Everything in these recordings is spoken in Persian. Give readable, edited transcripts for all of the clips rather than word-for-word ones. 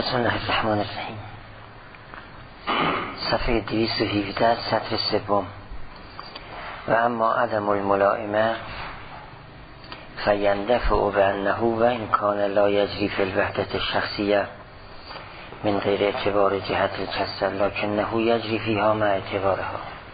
بسم الله الرحمن الرحیم. صفحه 217 سطر سوم. و اما عدم الملائمه فیندفع بانه و این کان لا یجری فی الوحدت الشخصیه من غیر اعتبار جهت الکسر لکنه یجری فیها مع اعتبارها.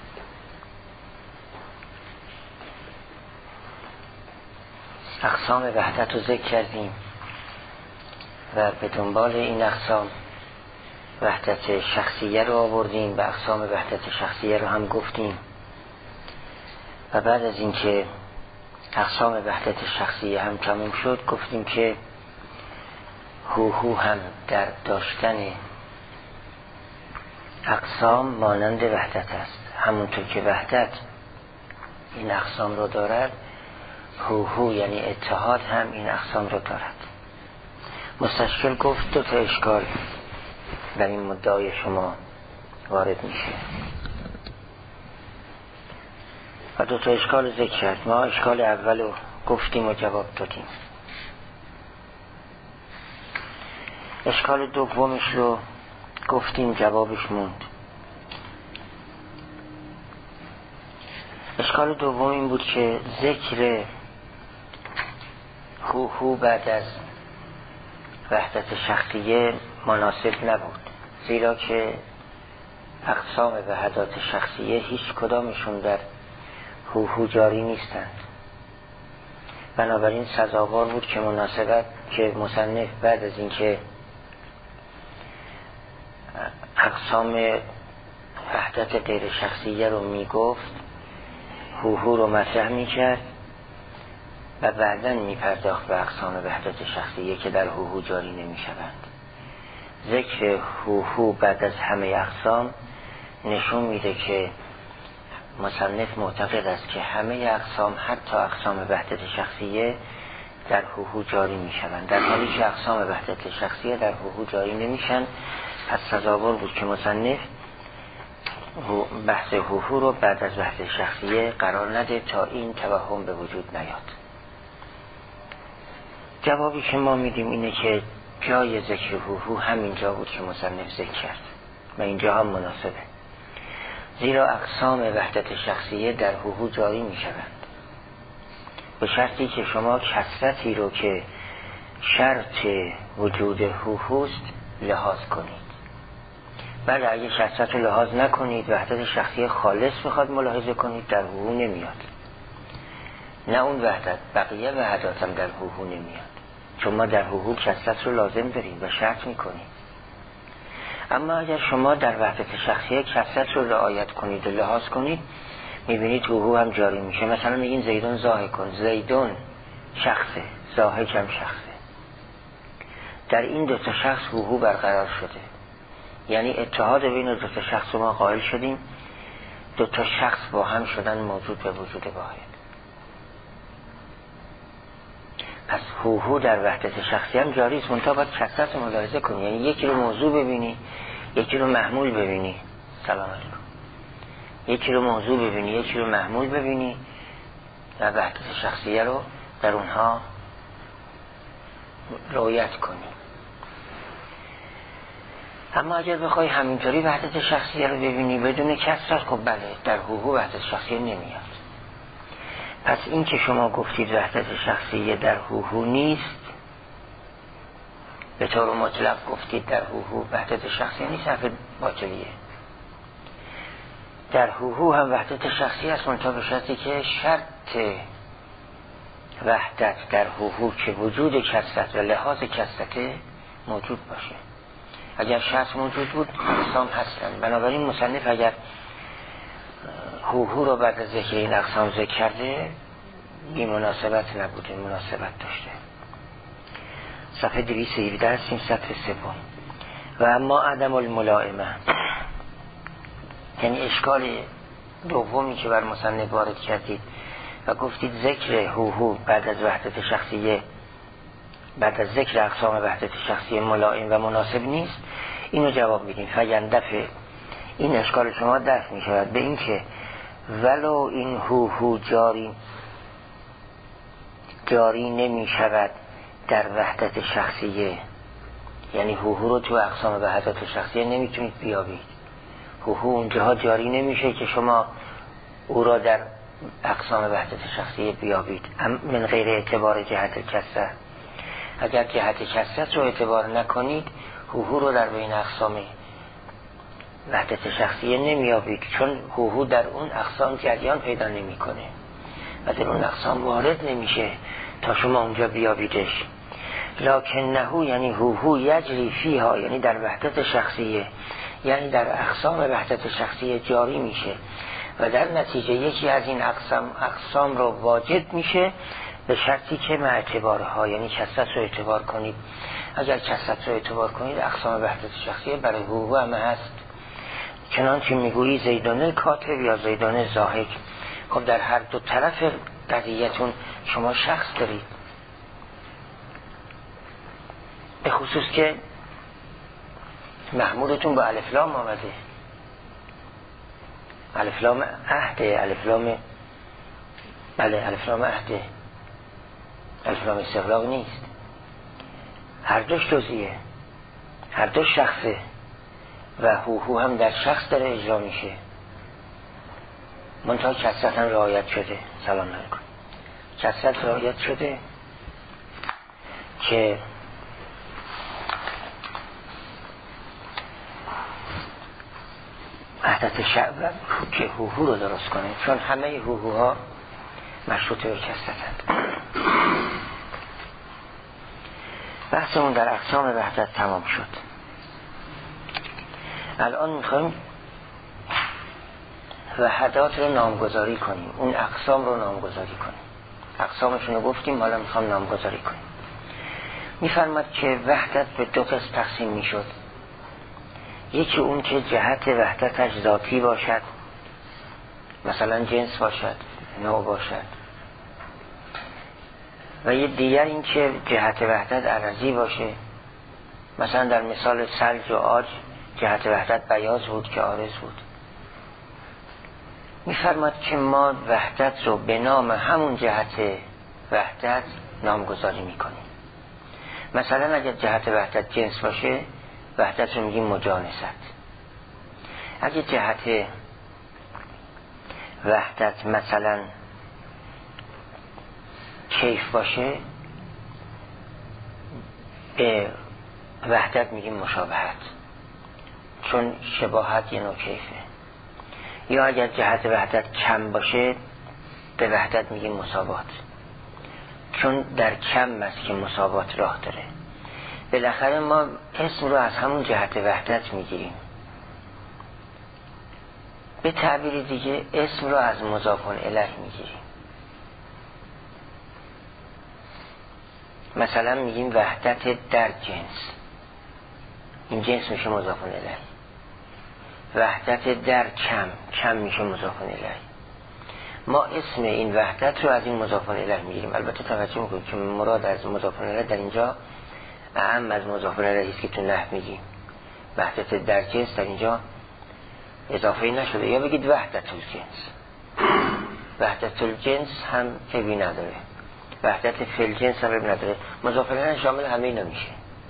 اقسام وحدت رو ذکر کردیم و به دنبال این اقسام وحدت شخصیه رو آوردیم و اقسام وحدت شخصیه رو هم گفتیم و بعد از اینکه اقسام وحدت شخصیه هم تموم شد گفتیم که هو هم در داشتن اقسام مانند وحدت است. همونطور که وحدت این اقسام رو دارد، هو یعنی اتحاد هم این اقسام رو دارد. مستشکل گفت دو تا اشکال در این مدعای شما وارد میشه و دو تا اشکال ذکر کرد. ما اشکال اول رو گفتیم و جواب دادیم. اشکال دومش رو گفتیم، جوابش موند. اشکال دوم این بود که ذکر هو بعد از وحدت شخصیه مناسب نبود، زیرا که اقسام وحدات شخصیه هیچ کدامشون در هو جاری نیستند. بنابراین سزاوار بود که مصنف بعد از اینکه اقسام وحدت غیر شخصیه رو میگفت، هو رو مطرح میکرد و بعداً میپرداخت به اقسام وحدت شخصیه که در هو جاری نمیشوند. ذکر هو بعد از همه اقسام نشون میده که مصنف معتقد است که همه اقسام، حتی اقسام وحدت شخصیه، در هو جاری میشوند، در حالی که اقسام وحدت شخصیه در هو جاری نمیشن. پس سزاوار بود که مصنف بحث هو رو بعد از وحدت شخصیه قرار نده تا این توهم به وجود نیاد. جوابی که ما میدیم اینه که جای ذکر هو همینجا بود که مصنف ذکر کرد و اینجا هم مناسبه، زیرا اقسام وحدت شخصیه در هو جاری میشوند به شرطی که شما کثرتی رو که شرط وجود هوست لحاظ کنید. بله، اگه کثرت رو لحاظ نکنید، وحدت شخصیه خالص میخواد ملاحظه کنید، در هو نمیاد. نه اون وحدت، بقیه وحدات هم در هو نمیاد، چون ما در هو کثرت رو لازم داریم و شرط میکنیم. اما اگر شما در وحدت شخصیه کثرت رو رعایت کنید و لحاظ کنید، میبینید هو هم جاری میشه. مثلا میگین زیدون زاهد کن، زیدون شخصه، زاهد هم شخصه. در این دو تا شخص هو برقرار شده، یعنی اتحاد بین دو تا شخص ما قائل شدیم، دو تا شخص با هم شدن موجود به وجود واحد. پس هو در وحدت شخصی هم جاری است، منتها باید کثرت ملاحظه کنی، یعنی یکی رو موضوع ببینی، یکی رو محمول ببینی. سلام علیکم. یکی رو موضوع ببینی، یکی رو محمول ببینی و وحدت شخصیه رو در اونها رعایت کنی. اما اگر بخوای همینطوری وحدت شخصیه رو ببینی بدون کثرت، خب بله، در هو وحدت شخصیه نمیاد. پس این که شما گفتید وحدت شخصیه در هو نیست، به طور مطلق گفتید در هو وحدت شخصیه نیست، حرف باطلیه. در هو هم وحدت شخصیه است، منتها به شرطی که شرط وحدت در هو که وجود کثرت و لحاظ کثرت موجود باشه. اگر شرط موجود بود اقسام هستن. بنابراین مصنف اگر هو رو بعد از ذکر این اقسام ذکر کرده، بی مناسبت نبوده، مناسبت داشته. صفحه 217 هستیم، سطر سوم. و اما عدم الملائمه، یعنی اشکال دومی که بر مصنف وارد کردید و گفتید ذکر هو بعد از وحدت شخصیه، بعد از ذکر اقسام وحدت شخصیه ملائم و مناسب نیست، اینو جواب میدیم. فیندفع، این اشکال شما دفع میشود به این که ولو این هو جاری نمی شود در وحدت شخصیه، یعنی هوهو رو تو اقسام وحدت شخصیه نمیتونید بیابید. هوهو اونجاها جاری نمیشه که شما او را در اقسام وحدت شخصیه بیابید من غیر اعتبار جهت کسر. اگر جهت کسر رو اعتبار نکنید هوهو رو در بین اقسام وحدت شخصیه نمیابید، چون هوهو در اون اقسام جریان پیدا نمیکنه و در اون اقسام وارد نمیشه تا شما اونجا بیابیدش. لکنهو یعنی هوهو یجری فیها، یعنی در وحدت شخصیه، یعنی در اقسام وحدت شخصیه جاری میشه و در نتیجه یکی از این اقسام رو واجد میشه، به شرطی که مع اعتبارها، یعنی کثرت رو اعتبار کنید. اگر کثرت رو اعتبار کنید اقسام وحدت شخصیه برای هوهو هم هست. چنانچه میگویی زیدان کاتب یا زیدان زاهد. خب در هر دو طرف قضیه‌تون شما شخص دارید، به خصوص که محمودتون با الفلام آمده، الفلام عهده، الفلام عهده، الفلام استقلاق نیست. هر دوش جزئیه، هر دو شخصه و هوهو هم در شخص داره اجرا میشه. منتها کثرت هم رعایت شده. سلام علیکم. کثرت رعایت شده که وحدت شعب که هوهو رو درست کنه، چون همه هوهوها مشروط به کثرتند. بحثمون در اقسام وحدت تمام شد. الان میخوایم وحدات رو نامگذاری کنیم، اون اقسام رو نامگذاری کنیم. اقسامشون رو گفتیم، حالا میخوام نامگذاری کنیم. میفرماد که وحدت به دو قسم تقسیم میشد. یکی اون که جهت وحدتش ذاتی باشد، مثلا جنس باشد، نوع باشد، و یه دیگر این که جهت وحدت عرضی باشه، مثلا در مثال ثلج و عاج جهت وحدت بیاض بود که عارض بود. میفرماد که ما وحدت رو به نام همون جهت وحدت نامگذاری میکنیم. مثلا اگر جهت وحدت جنس باشه وحدت رو میگیم مجانست. اگر جهت وحدت مثلا کیف باشه به وحدت میگیم مشابهت، چون شباهت یه نوع کیفه. یا اگر جهت وحدت کم باشه به وحدت میگیم مساوات، چون در کم است که مساوات راه داره. بالاخره ما اسم رو از همون جهت وحدت میگیریم. به تعبیر دیگه اسم رو از مضاف الیه میگیریم. مثلا میگیم وحدت در جنس، این جنس میشه مضاف الیه. وحدت در کم میشه مضاف الیه. ما اسم این وحدت رو از این مضاف الیه میگیریم. البته توجه میکنید که مراد از مضاف الیه در اینجا اعم از مضاف الیه است که تو نحو میگیم. وحدت در جنس در اینجا اضافه نشده. یا بگید وحدت الجنس، وحدت الجنس هم عیبی نداره، وحدت فی الجنس هم عیبی نداره. مضاف الیه شامل همه اینا میشه.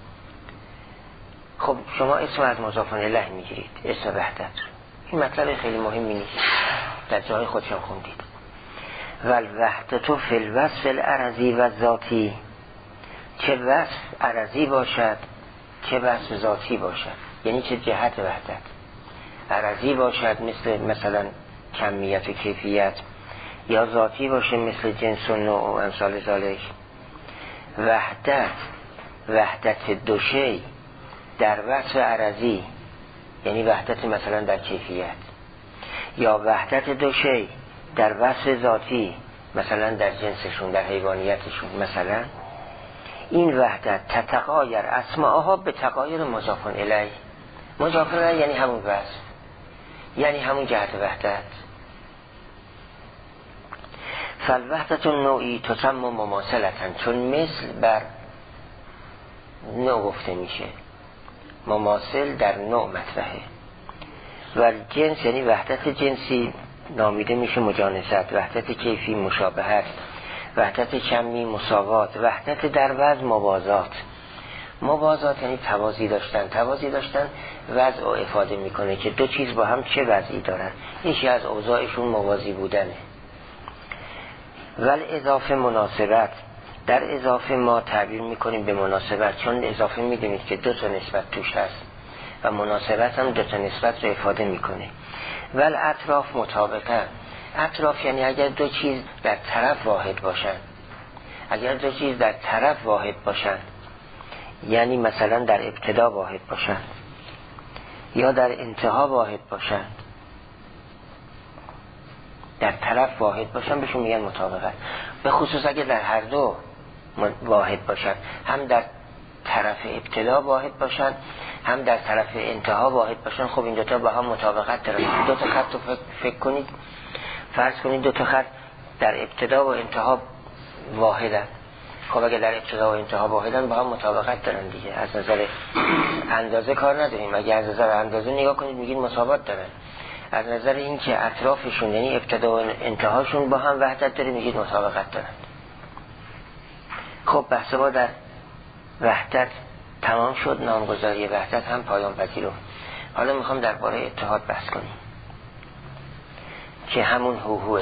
خب شما اسم از مضاف الیه میگیرید، اسم وحدت رو. این مطلب خیلی مهمی نیست، در جای خودشان خوندید. والوحدت فی الوصف العرضی و ذاتی، چه وصف عرضی باشد چه وصف ذاتی باشد، یعنی چه جهت وحدت عرضی باشد مثلا کمیت و کیفیت، یا ذاتی باشه مثل جنس و نوع و امثال ذالک. وحدت دو شی در وصف عرضی، یعنی وحدت مثلا در کیفیت، یا وحدت دو شی در وصف ذاتی، مثلا در جنسشون، در حیوانیتشون. مثلا این وحدت تتغایر اسماءها به تغایر مضاف الیه. مضاف الیه یعنی همون وصف، یعنی همون جهت وحدت. فالوحدت النوعی تسمى مماثلتن، چون مثل بر نوع گفته میشه، مماثل در نوع مطرحه. و جنس یعنی وحدت جنسی نامیده میشه مجانست، وحدت کیفی مشابهت، وحدت کمی مساوات، وحدت در وزن موازات. موازات یعنی توازی داشتن. توازی داشتن وضع و افاده میکنه که دو چیز با هم چه وضعی دارن، یکی از اوضاعشون موازی بودنه. ول اضافه مناسبت، در اضافه ما تعبیر میکنیم به مناسبت، چون اضافه میدونید که دو تا نسبت توش هست و مناسبت هم دو تا نسبت رو افاده میکنه. ول اطراف مطابقه، اطراف یعنی اگر دو چیز در طرف واحد باشن، اگر دو چیز در طرف واحد باشن، یعنی مثلا در ابتدا واحد باشن یا در انتها واحد باشن، در طرف واحد باشن بهشون میگن مطابقت. به خصوص اگر در هر دو واحد باشن، هم در طرف ابتدا واحد باشن هم در طرف انتها واحد باشن، خب این دوتا با هم مطابقت دارن. دو تا خط رو فکر کنید، فرض کنید دو تا خط در ابتدا و انتها واحدن. خب اگه در ابتدا و انتها واحدن با هم مطابقت دارن دیگه. از نظر اندازه کار نداریم، اگه از نظر اندازه نگاه کنید میگید مساوات دارن. از نظر این که اطرافشون یعنی ابتدا و انتهاشون با هم وحدت داره میگید مطابقت دارن. خب بحث ما در وحدت تمام شد، نامگذاری وحدت هم پایان پذیره. حالا میخوام درباره اتحاد بحث کنیم که همون هوهوه.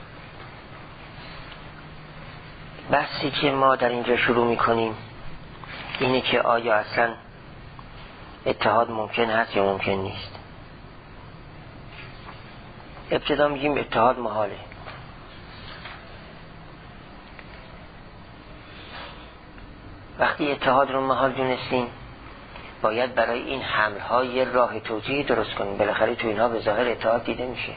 بحثی که ما در اینجا شروع میکنیم اینه که آیا اصلا اتحاد ممکن هست یا ممکن نیست. ابتدا میگیم اتحاد محاله. وقتی اتحاد رو محال دونستیم باید برای این حمل‌ها یه راه توجیهی درست کنیم. بالاخره تو اینها به ظاهر اتحاد دیده میشه.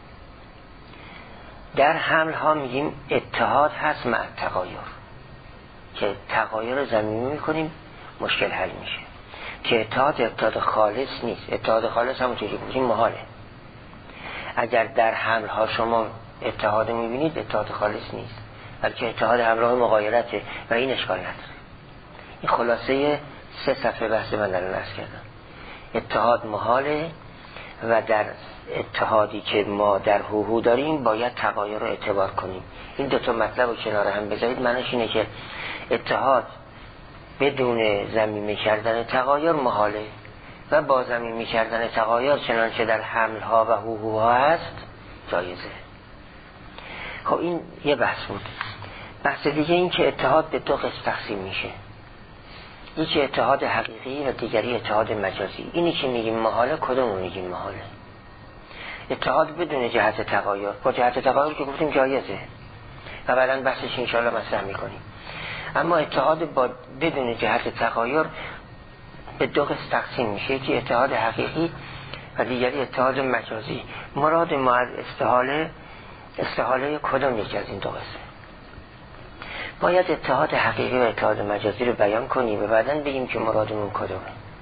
در حمل‌ها میگیم اتحاد هست مع تغایر، که تغایر زمینی میکنیم مشکل حل میشه. که اتحاد خالص نیست. اتحاد خالص همونطوری که گفتیم محاله. اگر در حمل‌ها شما اتحاد میبینید اتحاد خالص نیست، بلکه اتحاد همراه مغایرته و این اشکال نداره. این خلاصه 3 صفحه بحث من در اون عرض کردم. اتحاد محاله و در اتحادی که ما در هوهو داریم باید تغایر رو اعتبار کنیم. این دو تا مطلب رو کنار هم بذارید. معنیش اینه که اتحاد بدون ضمیمه کردن تغایر محاله و با ضمیمه کردن تغایر چنانچه در حملها و هوهوها هست جایزه. خب این یه بحث بود. بحث دیگه این که اتحاد به 2 قسم تقسیم میشه. یکی اتحاد حقیقی و دیگری اتحاد مجازی. اینی که میگیم محاله، کدومو میگیم محاله؟ اتحاد بدون جهت تغایر. با جهت تغایر که گفتیم جایزه و بعداً بحثش انشاءالله مطرح میکنیم. اما اتحاد با بدون جهت تغایر به 2 قسم تقسیم میشه. یکی اتحاد حقیقی و دیگری اتحاد مجازی. مراد ما از استحاله کدوم یکی از این 2 قسم؟ باید اتحاد حقیقی و اتحاد مجازی رو بیان کنیم و بعداً بگیم که مرادمون کدومه.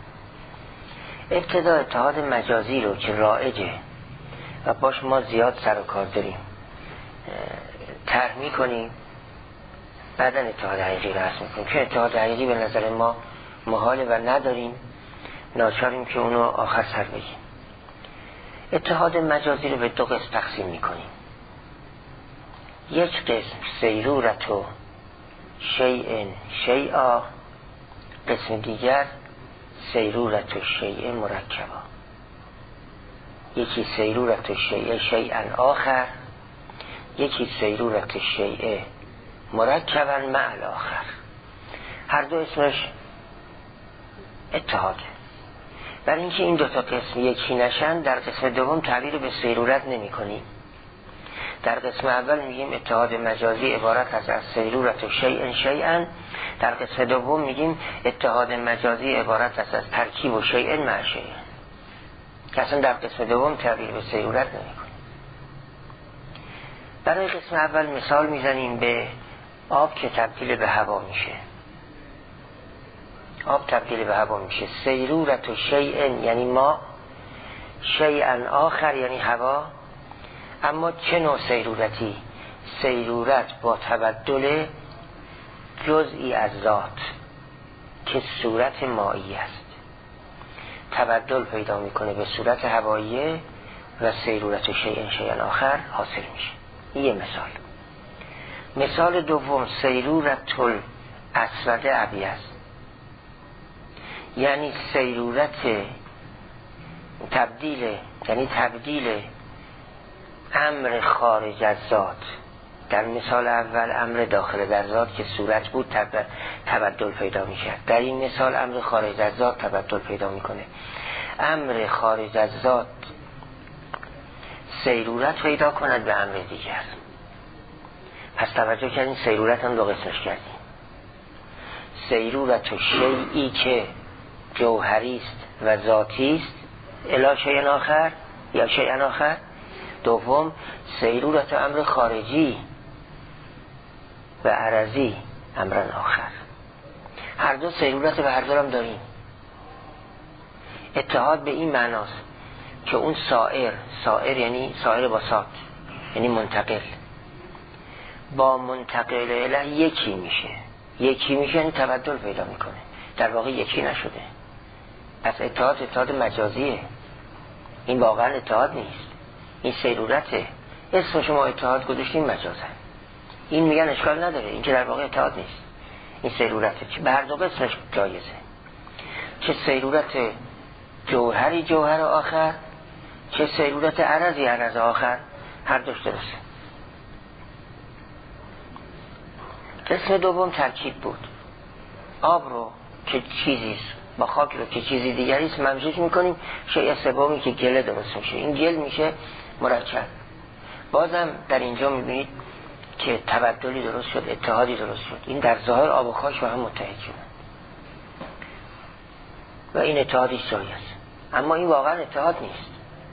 ابتدا اتحاد مجازی رو که رایجه و باش ما زیاد سر و کار داریم طرح می‌کنیم، بعداً اتحاد حقیقی رو رسم می‌کنیم. که اتحاد حقیقی به نظر ما محاله و نداریم، ناچاریم که اونو آخر سر بگیم. اتحاد مجازی رو به 2 قسم تقسیم می‌کنیم. یک قسم سیرورت و شیء شیئا، قسم دیگر سیرورت و شیء مرکبا. یکی سیرورت و شیء شیئا آخر، یکی سیرورت شیء مرکبا مع الاخر. هر دو اسمش اتحاده. برای اینکه این 2 تا قسم یکی نشن در قسم دوم تعبیر به سیرورت نمی کنیم. در قسم اول میگیم اتحاد مجازی عبارت از سیرورت و شیء شیئا. در قسم دوم میگیم اتحاد مجازی عبارت از ترکیب و شیء مع شیء. که اصلا در قسم دوم تعبیر به سیرورت نمی کنیم. برای قسم اول مثال میزنیم به آب که تبدیل به هوا میشه. آب تبدیل به هوا میشه. سیرورت و شیء یعنی ما، شیئا آخر یعنی هوا. اما چه نوع سیرورتی؟ سیرورت با تبدل جزئی از ذات که صورت مایی است، تبدل پیدا میکنه به صورت هواییه و سیرورت شیء شیئا آخر حاصل میشه. این یه مثال. مثال دوم سیرورت الاسود ابیض. یعنی سیرورت تبدیل، یعنی تبدیل امر خارج از ذات. در مثال اول امر داخل در ذات که صورت بود تبدل پیدا می کرد. در این مثال امر خارج از ذات تبدل پیدا می کنه. امر خارج از ذات سیرورت پیدا کند به امر دیگر. پس توجه کردین سیرورت هم دو قسمش کردیم. سیرورت و شیئی که جوهری است و ذاتی است الی شیء آخر یا شیء آخر. دوم سیرورت و امر خارجی و عرضی امرن آخر. هر دو سیرورت به هر دو هم داریم. اتحاد به این معناست که اون سائر یعنی سائر با سات، یعنی منتقل، با منتقل اله یکی میشه یعنی تبدل پیدا میکنه. در واقع یکی نشده. پس اتحاد مجازیه. این واقعا اتحاد نیست. این سیرورته. اسم شما اتحاد گذاشتین مجازه. این میگن اشکال نداره، این که در واقع اتحاد نیست. این سیرورته. به هر دو قسمش جایزه. چه سیرورت جوهری جوهر آخر، چه سیرورت عرضی عرض آخر، هر دوش درسته. قسم دوم ترکیب بود. آب رو که چیزیست با خاک رو که چیزی دیگریست ممزوج میکنیم. شیء سومی که گل درست میشه. این گل میشه مرکب. بازم در اینجا میبینید که تبدلی درست شد، اتحادی درست شد. این در ظاهر آب و خاک با هم متحد شدن و این اتحادیش جایی است. اما این واقعا اتحاد نیست.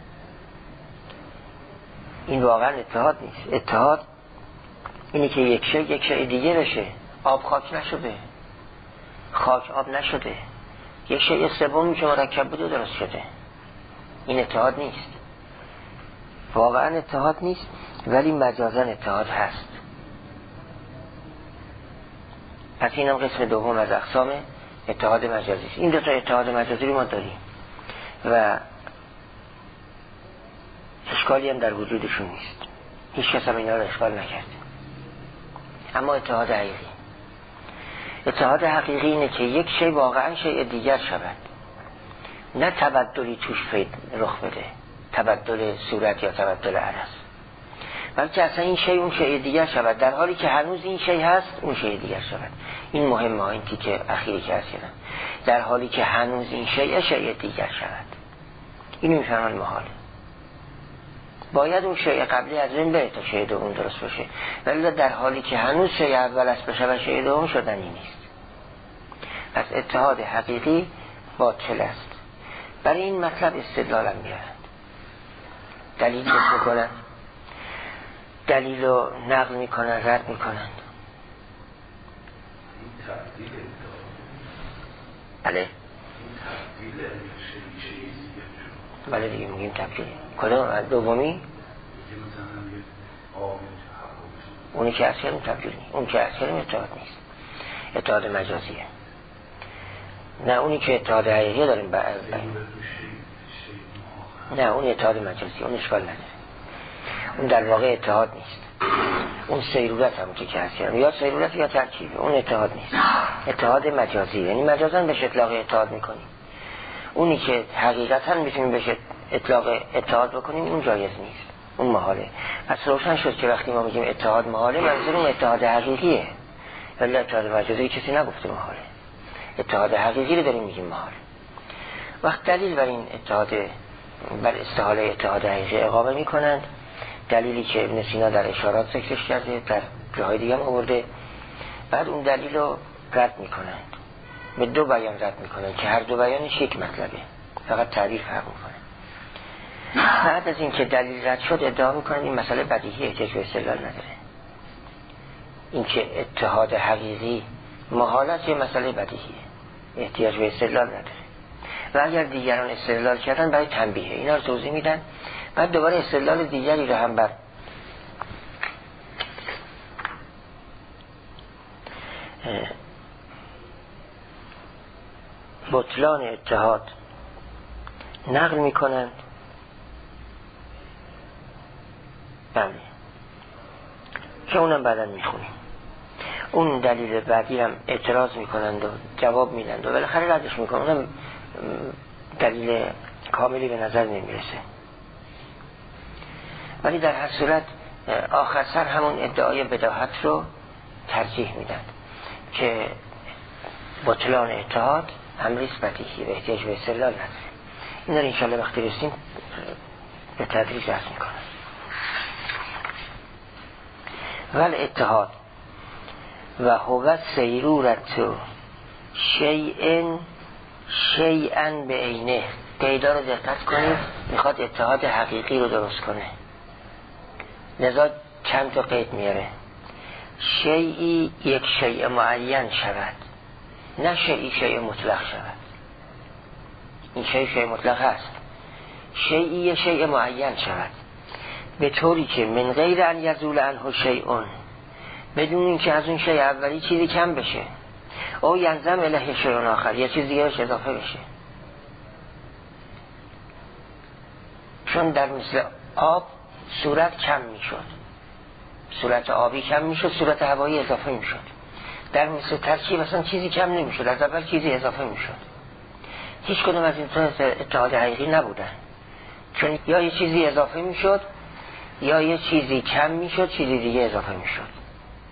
اتحاد اینی که یک شیء دیگه بشه. آب خاک نشده، خاک آب نشده، یک شیء سومی که مرکب بوده درست شده. این اتحاد نیست. واقعا اتحاد نیست، ولی مجازا اتحاد هست. پس اینم قسم دوم از اقسام اتحاد مجازی است. این دو تا اتحاد مجازی رو ما داریم و اشکالی هم در وجودشون نیست. هیچ کس هم اینا رو اشکال نکرد. اما اتحاد حقیقی اینه که یک شی واقعا شیء دیگر شود، نه تبدلی توش رخ بده، تبدل صورت یا تبدل عرض، بلکه اصلا این شی اون شیء دیگر شود، در حالی که هنوز این شی هست اون شیء دیگر شود. این مهمه. این تیکه اخیری که هست در حالی که هنوز این شیء دیگر شود. اینو میفهمن محاله. باید اون شیء قبلی از بین بره تا شیء دوم درست باشه، ولی در حالی که هنوز شیء اول است بشه و شیء دوم شدنی نیست. پس اتحاد حقیقی باطل است. برای این مطلب استدلالم میارند، دلیل میکنند، دلیل رو نقل میکنند، رد میکنند. بله دیگه میگیم تبدیل. کدام دومی؟ اونی که از کردیم تبدیل نیست. اون که از کردیم اتحاد نیست، اتحاد مجازیه. نه اونی که اتحاد حقیقی داریم نه اون اتحاد مجازی، اون اشکال نداره. اون در واقع اتحاد نیست. اون سیرورت هم که هست، یا سیرورت یا ترکیب، اون اتحاد نیست. اتحاد مجازی، یعنی مجازاً بهش اطلاق اتحاد میکنیم. اونی که حقیقتاً میتونیم بهش اطلاق اتحاد بکنیم اون جایز نیست، اون محاله. پس روشن شد که وقتی ما میگیم اتحاد محاله منظورم اتحاد حقیقیه، ولی اتحاد مجازی کسی نگفته محاله. اتحاد حقیقی رو داریم میگیم محاله. وقت دلیل بر این اتحاد، بر استحاله اتحاد حقیقی اقامه میکنند. دلیلی که ابن سینا در اشارات ذکرش کرده، در جاهای دیگه هم آورده. بعد اون دلیل رو رد میکنند، به دو بیان رد میکنند که هر دو بیانش یک مطلبه، فقط تعریف فرق میکنه. بعد از این که دلیل رد شد ادعا میکنند این مسئله بدیهی، احتیاج به استدلال نداره. این که اتحاد حقیقی محالت یه مسئله بدیهیه، احتیاج به استدلال نداره. و اگر دیگران استدلال کردن برای تنبیه اینا رو توضیح میدن. بعد دوباره استدلال دیگری رو هم بر بطلان اتحاد نقل میکنند. بله که اونم بعداً میخونیم. اون دلیل بعدی هم اعتراض میکنند و جواب میدند و بالاخره ردش میکنند، اونم دلیل کاملی به نظر نمیرسه. ولی در هر صورت آخر سر همون ادعای بداهت رو ترجیح میدن که بطلان اتحاد امریست بدیهی و احتیاج به استدلال نداره. این رو انشاءالله وقتی رسیم به تدریج بحث میکنم. ول اتحاد و هو سیرورت شیئا به عینه. قیدا رو دقت کنید، میخواد اتحاد حقیقی رو درست کنه، لذا چند تا قید میاره. شیئی یک شیء معین شود، نه شیئی شیء مطلق شود. این شیء مطلق هست. شیئی یک شیء معین شود به طوری که من غیر ان یزول عنه شیء، بدون اینکه از اون شیء اولی چیزی کم بشه، او ینضم الیه شیء آخر، یا چیز دیگه بهش اضافه بشه. چون در مثل آب صورت کم میشد، صورت آبی کم میشد، صورت هوایی اضافه میشد. در مثل ترکیب اصلا چیزی کم نمیشد، از اول چیزی اضافه میشد. هیچ کدوم از این اتحاد حقیقی نبودن، چون یا یه چیزی اضافه میشد یا یه چیزی کم میشد، چیزی دیگه اضافه میشد.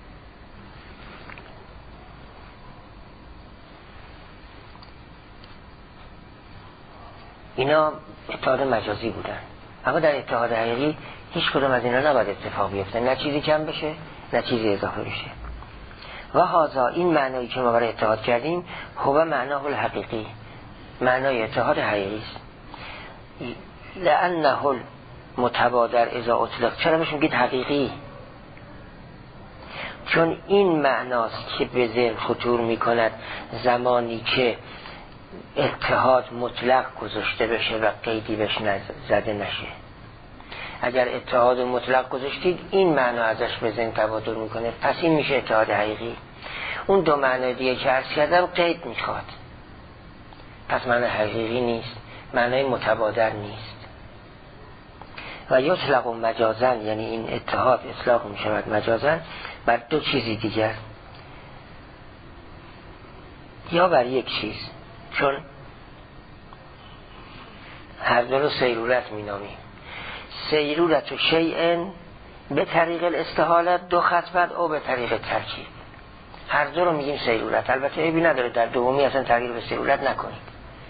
اینا اتحاد مجازی بودن. اما در اتحاد حقیقی هیچ کدوم از اینا نباید اتفاق بیفته، نه چیزی کم بشه نه چیزی اضافه بشه. و هذا، این معنایی که ما برای اتحاد کردیم، هو معناه الحقیقی، معنای اتحاد حقیقی است. لانه المتبادر اذا اطلق. چرا بهش میگید حقیقی؟ چون این معناست که به ذهن خطور میکند زمانی که اتحاد مطلق گذاشته بشه و قیدی بهش زده نشه. اگر اتحاد مطلق گذاشتید این معنا ازش به ذهن تبادر میکنه، پس این میشه اتحاد حقیقی. اون دو معنی دیگه که عرض کردم قید میخواد، پس معنی حقیقی نیست، معنی متبادر نیست. و یطلق مجازا، یعنی این اتحاد اطلاق میشود مجازا بر دو چیزی دیگر، یا بر یک چیز، چون هر دو رو سیرورت مینامیم. سیرورت و شیء به طریق الاستحالت دو خطبت او به طریق ترکیب، هر دو رو میگیم سیرورت. البته عیبی نداره در دومی اصلا تغییر به سیرورت نکنید.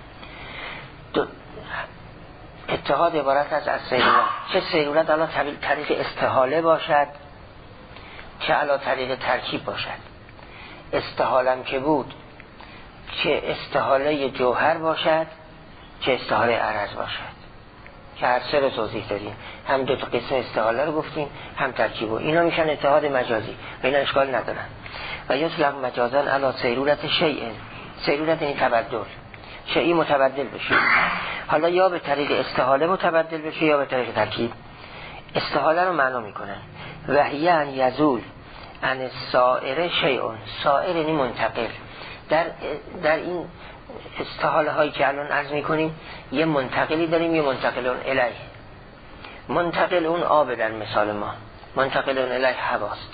اتحاد عبارت از سیرورت، چه سیرورت علا طریق استحاله باشد چه علا طریق ترکیب باشد. استحالم که بود، چه استحاله جوهر باشد چه استحاله عرض باشد، که هر سه رو توضیح دادیم، هم دو تا قسم استحاله رو گفتیم هم ترکیب. اینا میشن اتحاد مجازی و اینا اشکال ندارن. و یطلق مجازا علی سیرورت شیء، سیرورت این تبدل، شیئی متبدل بشه، حالا یا به طریق استحاله متبدل بشه یا به طریق ترکیب. استحاله رو معنا میکنن و هی ان یزول عن السائر شیء، سائر یعنی منتقل. در این استحاله هایی که الان عرض میکنیم یه منتقلی داریم، یه منتقلون الیه. منتقل اون آب در مثال ما، منتقلون الیه هواست،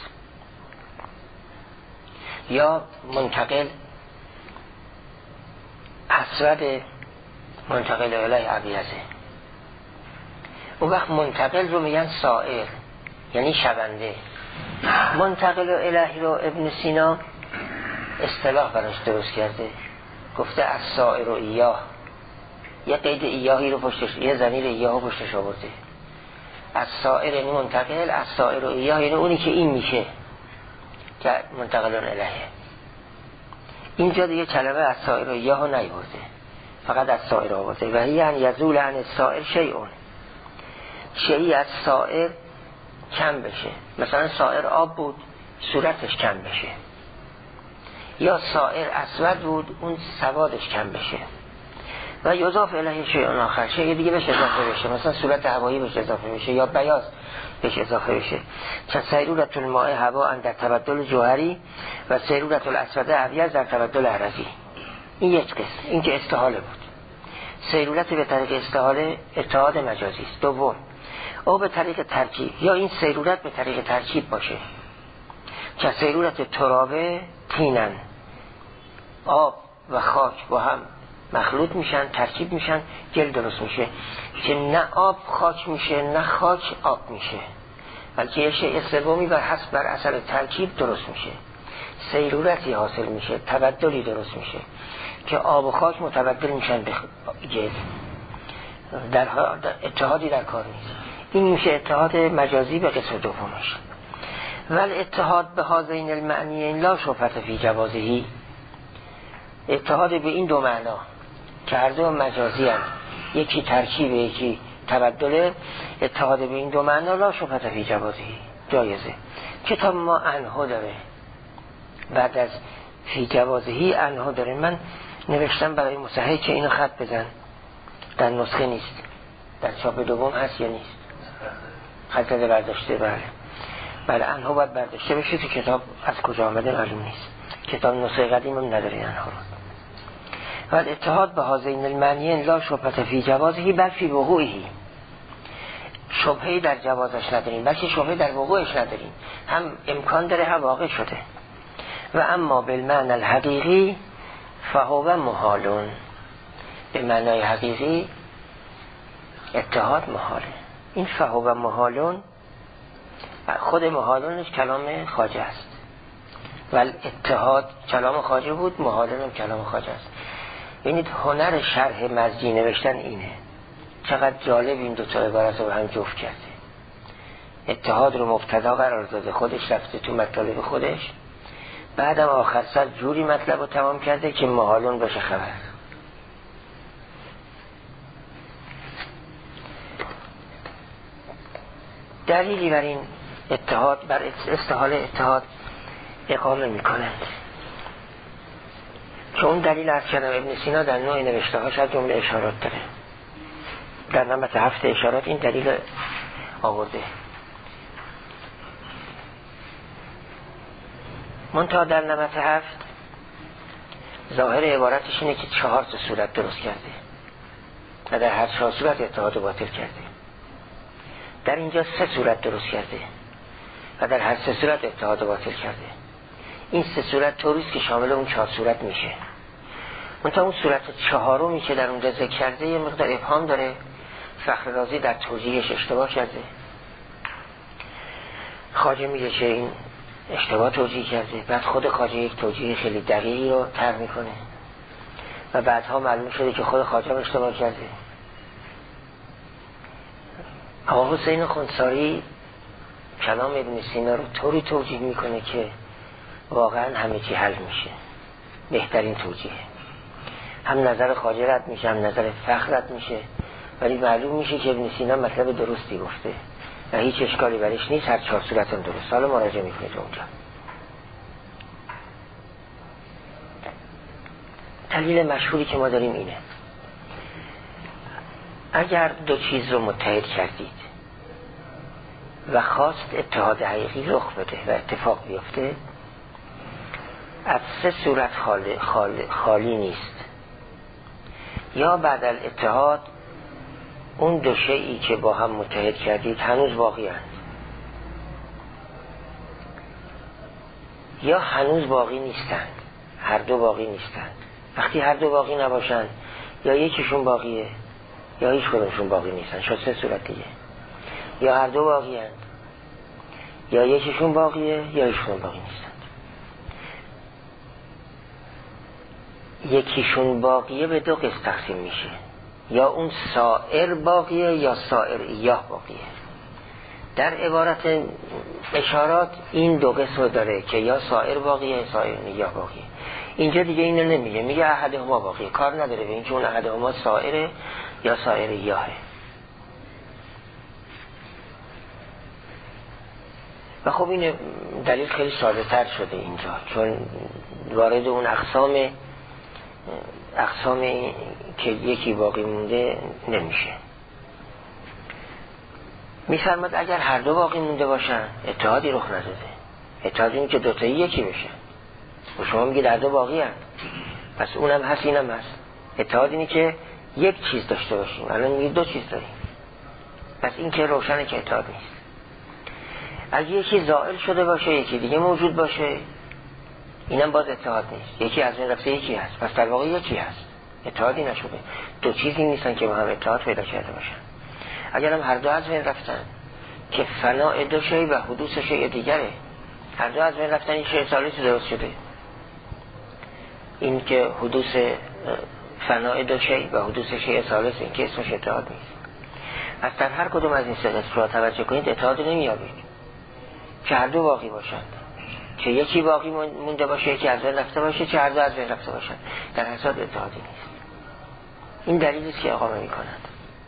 یا منتقل اسود، منتقل الیه ابیضه. اون وقت منتقل رو میگن سائر، یعنی شونده. منتقل الیه رو ابن سینا اصطلاح براش درست کرده، گفته از سائر و ایاه، یه قید ایاهی رو پشتش، یه ضمیر ایاه رو پشتش آورده. از سائر یعنی منتقل، از سائر و ایاه یعنی اونی که این میشه که منتقلون الیه. اینجا دیگه کلمه از سائر و ایاه رو نیورده، فقط از سائر آورده. و هی ان یزول عن السائر شیء، شیئی از سائر کم بشه. مثلا سائر آب بود، صورتش کم بشه، یا سائر اسود بود، اون سوادش کم بشه. و یضاف الیه شیء آخر، شیء دیگه بهش اضافه بشه، مثلا صورت هوایی بهش اضافه بشه یا بیاض بهش اضافه بشه. چون سیرورت الماء هوا در تبدل جوهری و سیرورت الاسود ابیض در تبدل عرضی. این یک قسم، این که استحاله بود. سیرورت به طریق استحاله اتحاد مجازی است. دوم، او به طریق ترکیب، یا این سیرورت به طریق ترکیب باشه. که سیرورت ترابه تینن، آب و خاک با هم مخلوط میشن، ترکیب میشن، گل درست میشه که نه آب خاک میشه نه خاک آب میشه، بلکه یه شیء سومی بر اثر ترکیب درست میشه، سیرورتی حاصل میشه، تبدلی درست میشه که آب و خاک متبدل میشن به گل، در اتحادی در کار نیست. این میشه اتحاد مجازی به قسم دومش. ول اتحاد به هذین المعنیین لا شبهة فی جوازه، اتحاد به این دو معنا که هر دو مجازی هست، یکی ترکیب یکی تبدله، اتحاد به این دو معنا لا شبهة فی جوازه، جایزه. کتاب ما انها داره، بعد از فی جوازه انها داره. من نوشتم برای مصحح که اینو خط بزن، در نسخه نیست، در چاپ دوم هست یا نیست، خط زده برداشته. بله انها باید برداشته بشه، تو کتاب از کجا آمده معلوم نیست، کتاب نسخه قدیم هم نداره انها رو. و اتحاد به هذین المعنیین لا شبهة فی جوازه بل فی وقوعه، شبهه‌ای در جوازش نداریم بلکه شبهه در وقوعش نداریم، هم امکان داره هم واقع شده. و اما بالمعنی الحقیقی فهو محالون، به معنای حقیقی اتحاد محاله. این فهو محالون خود محالونش کلام خواجه است، ولی اتحاد کلام خواجه بود، محالون هم کلام خواجه است. ببینید هنر شرح مزجی نوشتن اینه، چقدر جالب این دو تا عبارت رو هم جفت کرده. اتحاد رو مبتدا قرار داده، خودش رفته تو مطالب خودش، بعدم آخر سر جوری مطلب رو تمام کرده که محالون باشه خبر. دلیلی بر این اتحاد، بر استحال اتحاد اقامه می کنند که اون دلیل از کلام ابن سینا در نوع نوشته هاش از جمله اشارات داره، در نمت 7 اشارات این دلیل آورده. منتها در نمت 7 ظاهر عبارتش اینه که 4 صورت درست کرده و در هر 4 صورت اتحاد باطل کرده. در اینجا 3 صورت درست کرده و در هر 3 صورت اتحاد باطل کرده. این 3 صورت طوریست که شامل اون 4 صورت میشه. منتها اون صورت 4می که در اونجا ذکر کرده یه مقدار ابهام داره، فخر رازی در توجیهش اشتباه کرده. خواجه میگه که این اشتباه توجیه کرده، بعد خود خواجه یک توجیه خیلی دقیقی رو طرح میکنه و بعدها معلوم شده که خود خواجه اشتباه کرده. آقا حسین خنساری کلام ابن سینا رو طوری توجیه میکنه که واقعا همه چی حل میشه، بهترین توجیه. هم نظر خواجه رد میشه، هم نظر فخر رد میشه، ولی معلوم میشه که ابن سینا مطلب درستی گفته و هیچ اشکالی برش نیست، هر 4 صورت هم درست. حالا مراجعه میکنید اونجا. دلیل مشهوری که ما داریم اینه، اگر دو چیز رو متحد کردید و خواست اتحاد حقیقی رخ بده و اتفاق بیفته، از 3 صورت خالی نیست. یا بعد الاتحاد اون دو شیئی که با هم متحد کردید هنوز باقی هست، یا هنوز باقی نیستند، هر دو باقی نیستند. وقتی هر دو باقی نباشند، یا یکیشون باقیه یا هیچ کدومشون باقی نیستن، شد 3 صورت دیگه. یا هر دو باقی هست، یا یکیشون باقیه یا هیچ کدوم باقی نیستن. یکیشون باقیه به 2 قسم تقسیم میشه، یا اون سائر باقیه یا سائر ایاه باقیه. در عبارت اشارات این 2 قسم داره که یا سائر باقیه یا سائر ایاه باقیه. اینجا دیگه اینو نمیگه، میگه احدهما باقیه، کار نداره به این که اون احدهما سائره یا سائر ایاهه. و خب این دلیل خیلی ساده تر شده اینجا، چون وارد اون اقسامی که یکی باقی مونده نمیشه. میفرماد اگر هر دو باقی مونده باشن اتحادی رخ نداده. اتحادی این که دوتایی یکی بشه. و شما میگید هر دو باقی هست، پس اونم هست اینم هست. اتحاد اینی که یک چیز داشته باشیم، الان میگید 2 چیز داریم، پس این که روشنه که اتحاد نیست. اگه یکی زائل شده باشه یکی دیگه موجود باشه، اینم باز اتحاد نیست. یکی از بین رفته یکی هست، پس در واقع یکی هست، اتحادی نشده. دو چیزی نیستن که با هم اتحاد پیدا کرده باشن. اگر هم هر دو از بین رفتن که فناء دو شی و حدوث شی دیگره، هر دو از بین رفتن این شی ثالثی درست شده. این که حدوث فناء دو شی و حدوث شی ثالث، این که اسمش اتحاد نیست. پس در هر کدوم از این سه قسمت را توجه کنید اتحادی نمیابید که هر دو باقی باشند، که یکی باقی مونده باشه یکی از بین رفته باشه، که هر دو از بین رفته باشند، در حساب اتحادی نیست. این دلیلی است که اقامه میکنند.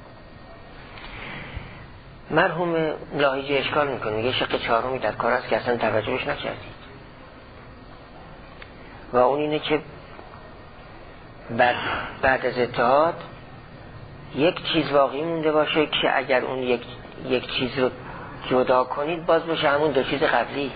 مرحوم لاهیجی اشکال میکنه، میگه شق چهارمی در کار است که اصلا توجهش نکردید، و اون اینه که بعد از اتحاد یک چیز باقی مونده باشه که اگر اون یک چیز رو جدا کنید باز بشه همون دو چیز قبلی.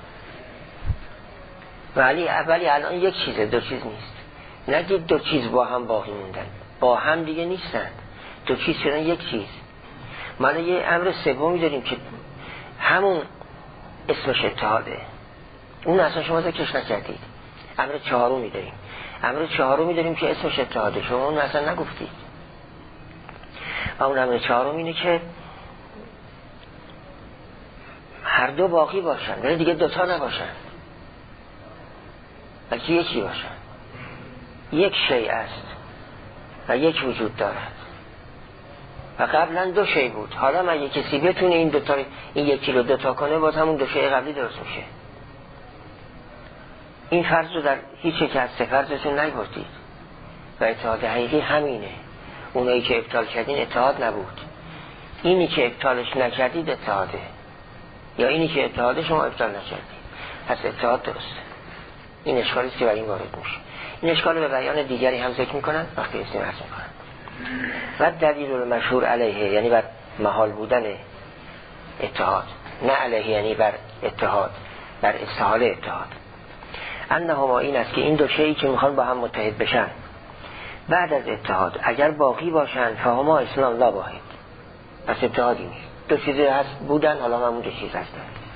ولی الان یک چیزه، دو چیز نیست. نگید دو چیز با هم باقی موندن، با هم دیگه نیستن، دو چیز شدن یک چیز. ما یه امر سومی داریم که همون اسمش اتحاده، اون اصلا شما ذکرش نکردید. امر چهارمی داریم، امر چهارمی داریم که اسمش اتحاده، شما اون اصلا نگفتید. اون امر چهارم اینه که هر دو باقی باشن ولی دیگه دوتا نباشن، بلکه یکی باشن. یک شیء است و یک وجود دارد و قبلا دو شیء بود. حالا من یک کسی بتونه این یکی رو دوتا کنه، باز همون دو شیء قبلی درست میشه. این فرض رو در هیچ یک از سه فرضتون نگفتید و اتحاد حقیقی همینه. اونایی که ابطال کردین اتحاد نبود، اینی که ابطالش نکردید اتحاده، یا اینی که اتحاده شما ابطال نکردید، پس اتحاد درسته. این اشکالی است که برای این وارد میشه. این اشکال به بیان دیگری هم ذکر میکنن وقتی اسم عرض میکنن. و دلیل مشهور علیه یعنی بر محال بودن اتحاد، نه علیه یعنی بر اتحاد، بر استحاله اتحاد. انهما این است که این دو شیئی که میخوان با هم متحد بشن بعد از اتحاد اگر باقی باشن فهما اسلام لا واحد، پس اتحادی نیست. دو چیزی هست بودن، حالا همون دو چیز هستن.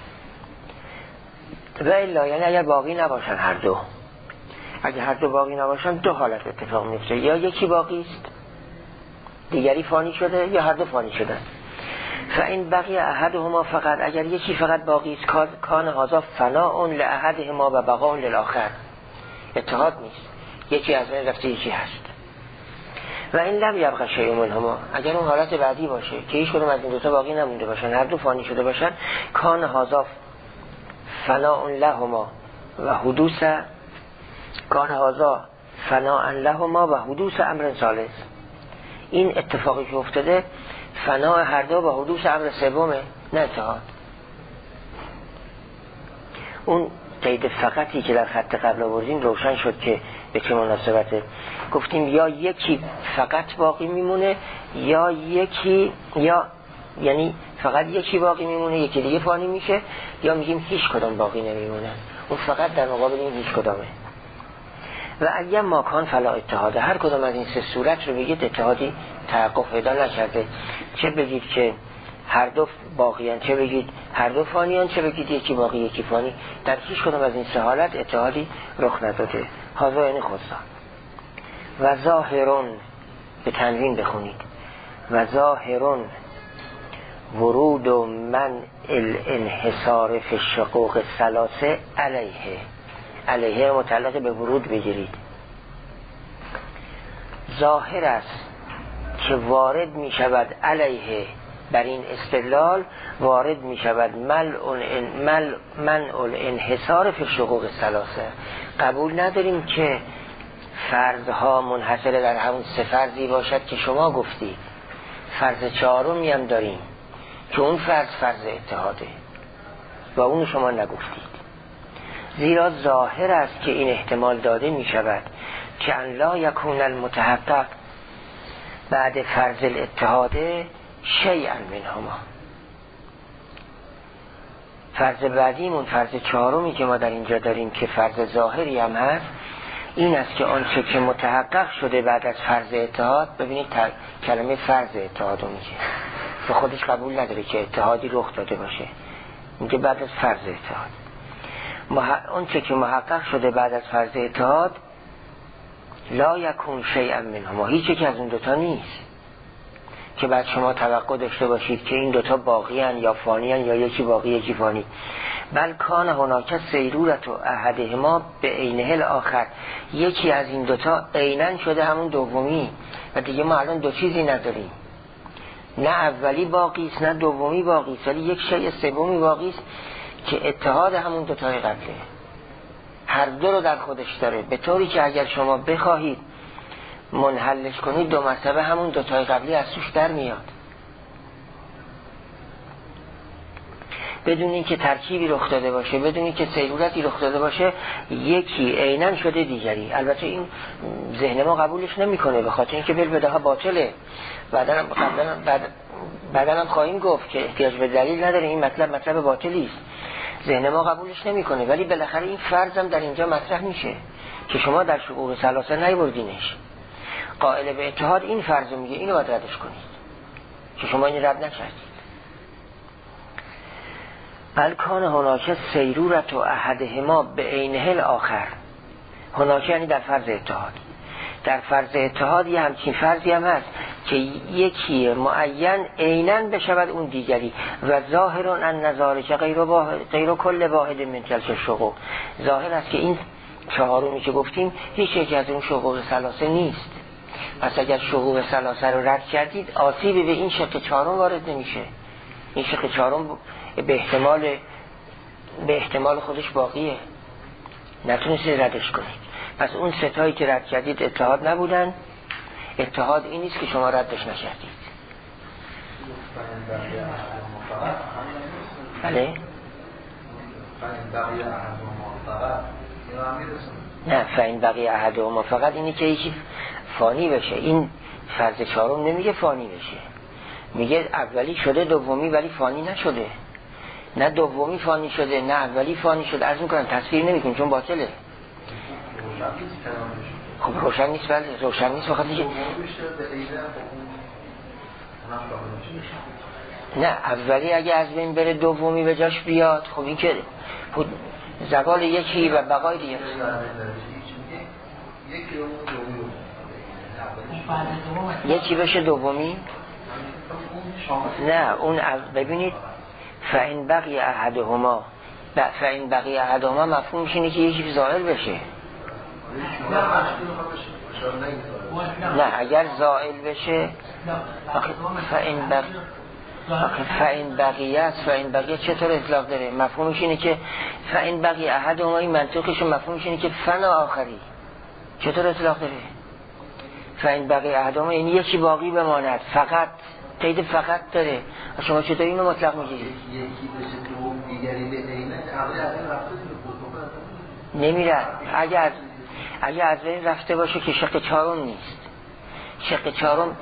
و الا یعنی اگر باقی نباشن هر دو، اگر هر دو باقی نباشن دو حالت اتفاق میفته، یا یکی باقی است دیگری فانی شده، یا هر دو فانی شدن. فاین بقی احدهما فقط، اگر یکی فقط باقی است کان هذا فناء لاحدهما و بقاء للاخر، اتحاد نیست، یکی از بین رفته یکی هست. و این لم یبقى شیء منهما، اگر اون حالت بعدی باشه که هیچ کدوم از این دو تا باقی نمونده باشن، هر دو فانی شده باشن، کان هذا فناء لهما و حدوث، کان هذا فناء لهما و حدوث امر ثالث. این اتفاقی که افتاده فناء هر دو و حدوث امر سومه، نه اتحاد. اون قید فقطی که در خط قبل آوردیم روشن شد که به چه مناسبته. گفتیم یا یکی فقط باقی میمونه، یا یکی، یا یعنی فقط یکی باقی میمونه یکی دیگه فانی میشه، یا میگیم هیچ کدام باقی نمیمونه. اون فقط در مقابل این هیچ کدامه. و اگر ماکان فلا اتحاده، هر کدام از این سه صورت رو بگید اتحادی تحقق پیدا نکرده. چه بگید که هر دو باقیان، چه بگید هر دو فانیان، چه بگید یکی باقی یکی فانی، در هیچ کدام از این سه حالت اتحادی رخ نداده. هذا یعنی خدا. و ظاهرون، به تنوین بخونید، و ظاهرون ورود و من الانحصار فی الشقوق الثلاثه علیه متعلق به ورود بگیرید. ظاهر است که وارد می شود علیه، بر این استدلال وارد می شود منع الانحصار فی الشقوق الثلاثه. قبول نداریم که فرضها منحصر در همون سه فرضی باشد که شما گفتید. فرض چهارمی هم داریم که اون فرض اتحاده و اون شما نگفتید. زیرا ظاهر است که این احتمال داده می شود که ان لا یکون المتحقق بعد فرض الاتحاده شیئا منهما. فرض بعدیمون، فرض چهارمی که ما در اینجا داریم که فرض ظاهری هم هست، این است که آنچه که متحقق شده بعد از فرض اتحاد، ببینید کلمه فرض اتحاد رو میگه، به خودش قبول نداره که اتحادی رخ داده باشه. میگه بعد از فرض اتحاد. اون چه که محقق شده بعد از فرض اتحاد لا یکون شیئا منهما، هیچ یک از اون دوتا نیست که بعد شما توقع داشته باشید که این دوتا باقی هن یا فانی هن یا یکی باقی یکی فانی. بل کان هناک سیرورت و احدهما به عینه الاخر، یکی از این دوتا عیناً شده همون دومی و دیگه ما الان دو چیزی نداریم، نه اولی باقی است نه دومی باقی است، ولی یک شیء سومی باقی است که اتحاد همون دوتای قبله، هر دو رو در خودش داره، به طوری که اگر شما بخواهید منحلش کنید دو مرتبه همون دوتای قبلی از توش در میاد، بدون اینکه ترکیبی رخ داده باشه، بدون اینکه سیرورتی رخ داده باشه، یکی عیناً شده دیگری. البته این ذهن ما قبولش نمیکنه به خاطر اینکه بالبداهه باطله. بعداً هم خواهیم گفت که احتیاج به دلیل نداره، این مطلب باطلی است، ذهن ما قبولش نمیکنه، ولی بالاخره این فرض هم در اینجا مطرح میشه که شما در شقوق ثلاثه نیاوردینش. قائل به اتحاد این فرض رو میگه، اینو باید ردش کنید که شما این رد نکردید. بل کان هناک سیرورت و احدهما به عینه الاخر، هناک یعنی در فرض اتحاد. در فرض اتحاد یه همچین فرضی هم هست که یکی معین عیناً بشود اون دیگری و ظاهر ان نظاره که غیر کل واحد من تلک الشقوق، ظاهر است که این چهارمی که گفتیم هیچ یک از اون شقوق ثلاثه نیست. پس اگر شقوق ثلاثه رو رد کردید آسیبی به این شق چهارم وارد نمیشه، این شق چهارم به احتمال خودش باقیه، نتونستید ردش کنید. پس اون ستایی که رد کردید اتحاد نبودن، اتحاد این نیست که شما ردش نکردید. بله؟ نه، فاین بقیه احدهما فقط اینی که یکی فانی بشه. این فرض چهارم نمیگه فانی بشه، میگه اولی شده دومی ولی فانی نشده، نه دومی فانی شده نه اولی فانی شده. عرض میکنم تصویر نمیکنم چون باطله. خب روشن نیست، ولی روشن نیست فقط دیگه نه، اولی اگه از بین بره دومی به جاش بیاد، خب این که زوال یکی و بقای دیگه. یکی بشه دومی؟ نه، اون ببینید فاین بقی احدهما، فاین بقی احدهما مفهومش اینه که یکی زائل بشه. نه، اگر زائل بشه فاین بقیه است. فاین بقیه چطور اطلاق داره؟ مفهومش اینه که فاین بقیه احدهما، این منطقش مفهومش اینه که فنا آخری. چطور اطلاق داره؟ فاین بقیه احدهما یعنی یکی باقی بماند، فقط قید فقط داره. شما چطور اینو مطلق میگیرید؟ یکی بشه دو دیگری به اینه نمیره. اگه از بین رفته باشه که شق چهارم نیست. شق چهارم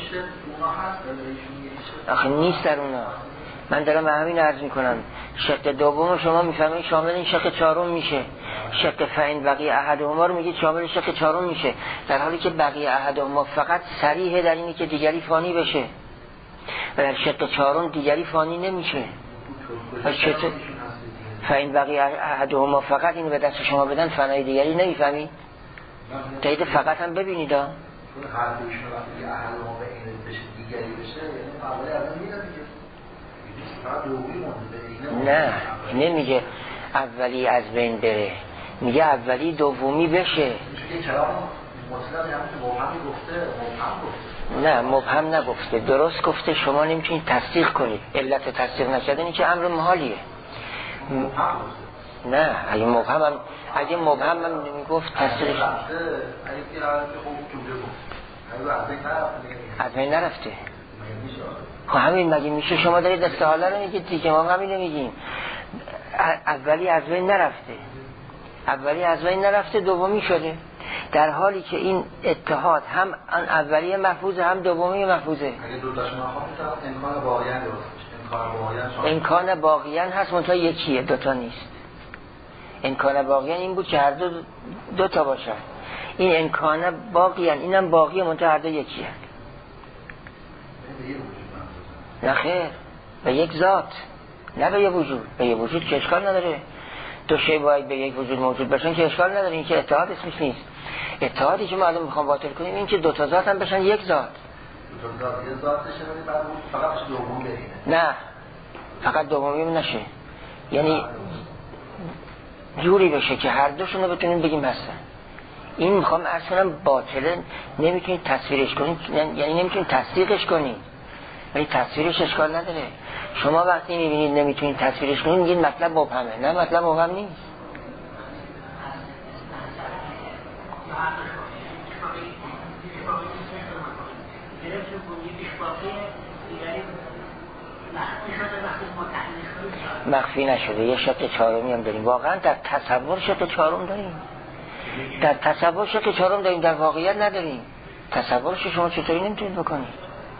آخه نیست در اونا. من دارم همین عرض میکنم. شق دوم شما میفهمید شامل این شق چهارم میشه. شق فاین بقیه احدهما رو میگید شامل شق چهارم میشه، در حالی که بقیه احدهما فقط صریحه در اینی که دیگری فانی بشه و در شق چهارم دیگری فانی نمیشه. چطور فاین بقیه احدهما فقط اینو به دست شما بدن، فنای دیگری نمیفهمید؟ قید فقط هم ببینید ها. چون هر دوشون وقتی احدهما به این بشه دیگری بشه، یعنی قبلی از میاد دیگه. نه، نمیگه اولی از بین بره، میگه اولی دومی بشه. نه، مبهم نگفته، درست گفته. شما نمیتونید تصدیق کنید. علت تصدیق نشدنی که امر محالیه. نه، اگه مبهم هم نمیگفت تصدیقش از بین نرفته. خب همین مگه میشه؟ شما دارید استحاله رو میگید دیگه، ما همین رو میگیم. اولی از بین نرفته، اولی از بین نرفته دومی شده، در حالی که این اتحاد هم اولی محفوظه هم دومی محفوظه. اگه دو تاشون امکان باقیان درست، امکان باقیان هست منتها یکیه، دوتا نیست. امکان باقیان این بود که هر دو تا باشن. این امکان باقیان، اینم باقیه منتها هر دو یکیه. نه خیر، به یک ذات، نه به یه وجود. به یه وجود که اشکال نداره، دو شی باید به یک وجود موجود باشن که اشکال نداره، این که اتحاد اسمش نیست. اتحادی که ما الان میخوام باطل کنیم این که دو تا ذات هم بشن یک ذات. دو تا ذات یه ذات بشه ولی بعد فقط دوم برینه. نه فقط دومی نشه، یعنی جوری بشه که هر دوشون رو بتونیم بگیم هستن. این میخوام اصلا باطله، نمیتونید تصویرش کنید، یعنی نمیتونید تصدیقش کنید، ولی تصویرش اشکال نداره. شما وقتی میبینید نمیتونید تصویرش کنید میگید مطلب مبهمه. نه مطلب مبهم نیست. مخفی نشده. یه شق چهارمی هم داریم، واقعا در تصور شق چهارم داریم، در تصور شق چهارم داریم، در واقعیت نداریم. تصورش شما چطوری نمیتونید بکنید؟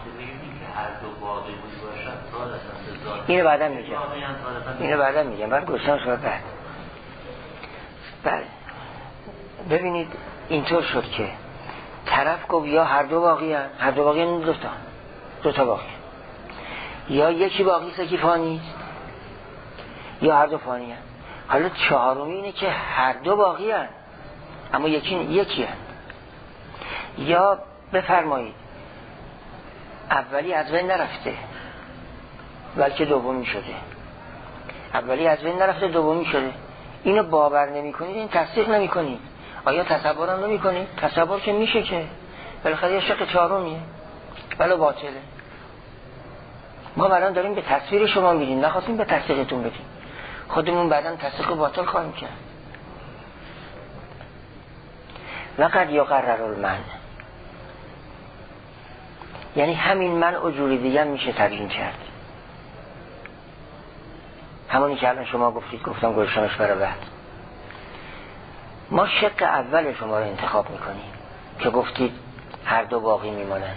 اینو بعدا میگم بعد گفتم شما بعد. بله ببینید اینطور شد که طرف گفت یا هر دو باقی هست، هر دو باقی هست، دو تا باقی هست. یا یکی باقی است که فانی است، یا هر دو فانی هست. حالا چهارمی اینه که هر دو باقی هست اما یکی هست. یا بفرمایید اولی از بین نرفته بلکه دومی شده، اولی از بین نرفته دومی شده. اینو باور نمی کنید، این تصدیق نمی کنید. آیا تصور هم نمی کنید؟ تصور که میشه که بالاخره یه شق چهارمیه ولی باطله. ما الان داریم به تصویر شما میدیم، نخواستیم به تصدیقتون بدیم. خودمون بعداً تصدیق باطل خواهیم کرد. وقد یقرر المنع، یعنی همین منع و جوری دیگه میشه تبیین کرد. همونی که الان شما گفتید، گفتم گذاشتمش برای بعد. ما شق اول شما رو انتخاب میکنیم که گفتید هر دو باقی میمانند،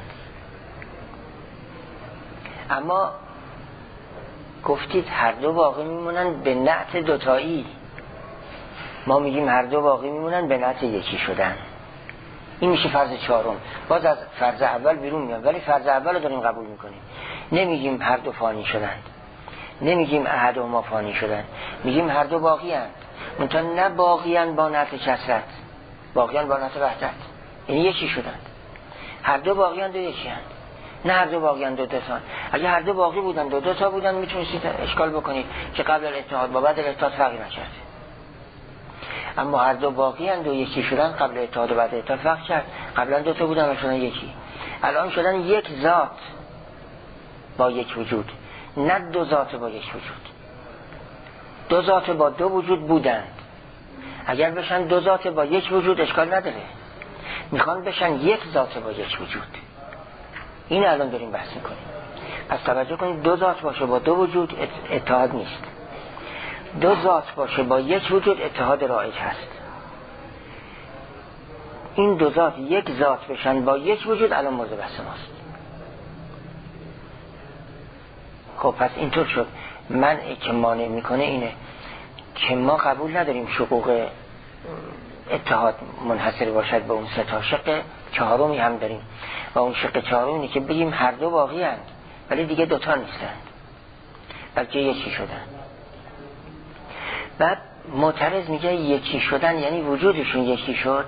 اما گفتید هر دو باقی میمونند به نعت دوتایی. ما میگیم هر دو باقی میمونند به نعت یکی شدن. این میشه فرض چهارم. باز از فرض اول بیرون میاد، ولی فرض اول رو داریم قبول میکنیم. نمیگیم هر دو فانی شدند، نمیگیم احدهما فانی شدند، میگیم هر دو باقی اند. منتها نه باقی اند با نعت کثرت، باقی اند با نعت وحدت، یعنی یکی شدند. هر دو باقی اند و یکی اند، نه هر دو باقی اند دو تا. اگه هر دو باقی بودن دو تا بودن میتونستید اشکال بکنید که قبل الاتحاد با بعد الاتحاد فرقی نکرد. اما هر دو باقی اند و یکی شدن، قبل اتحاد و بعد اتحاد فرق کرد. قبلا دو تا بودن و شدن یکی. الان شدن یک ذات با یک وجود، نه دو ذات با یک وجود. دو ذات با دو وجود بودند، اگر بشن دو ذات با یک وجود اشکال نداره. میخوان بشن یک ذات با یک وجود. این الان داریم بحث میکنیم. پس توجه کنید، دو ذات باشه با دو وجود اتحاد نیست، دو ذات باشه با یک وجود اتحاد رایج هست. این دو ذات یک ذات بشن با یک وجود الان مورد بحث ماست. خب پس اینطور شد. منعی که مانع میکنه اینه که ما قبول نداریم شقوق اتحاد منحصر باشد به اون سه تا. شق چهارمی هم داریم و اون شق چهارمی اینه که بگیم هر دو باقی هستند ولی دیگه دوتا نیستند بلکه یکی شدن. بعد معترض میگه یکی شدن یعنی وجودشون یکی شد،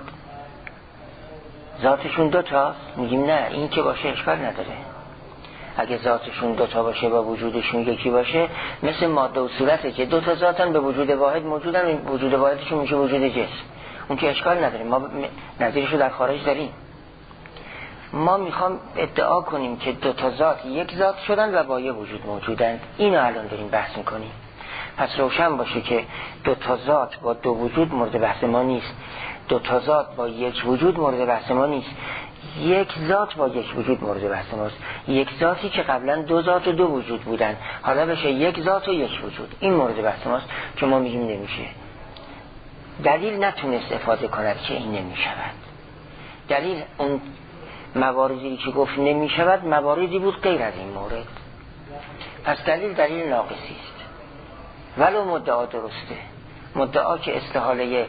ذاتشون دوتاست. میگیم نه، این که باشه اشکال نداره. اگه ذاتشون دوتا باشه با وجودشون یکی باشه، مثل ماده و صورته که دوتا ذاتن به وجود واحد موجودن، وجود واحدشون میشه وجود جسم. اون که اشکال نداره، ما نظیرشو در خارج داریم. ما میخوام ادعا کنیم که دوتا ذات یک ذات شدن و با یه وجود موجودن. اینو الان داریم بحث میکنیم. پس روشن باشه که دوتا ذات با دو وجود مورد بحث ما نیست، دوتا ذات با یک وجود مورد بحث ما نیست، یک ذات با یک وجود مورد بحث ماست. یک ذاتی که قبلا دو ذات و دو وجود بودن حالا بشه یک ذات و یک وجود. این مورد بحث ماست که ما میگیم نمیشه. دلیل نتونست افاده کند که این نمیشود. دلیل اون مواردی که گفت نمیشود مواردی بود غیر از این مورد. پس دلیل ناقصی است. ولو مدعا درسته، مدعا که استحاله